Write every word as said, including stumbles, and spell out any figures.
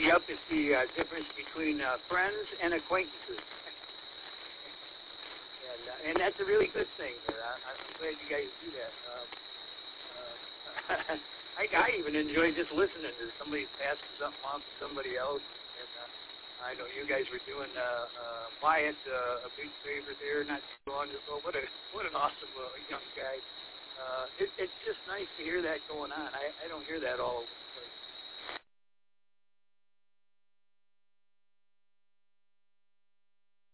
you up is the uh, difference between uh, friends and acquaintances. and, uh, and that's a really good thing. I, I'm glad you guys do that. Uh, uh, I, I even enjoy just listening to somebody passing something off to somebody else. And uh, I know you guys were doing uh, uh, Wyatt uh, a big favor there not too long ago. What a what an awesome uh, young guy. Uh, it, it's just nice to hear that going on. I, I don't hear that all over the place.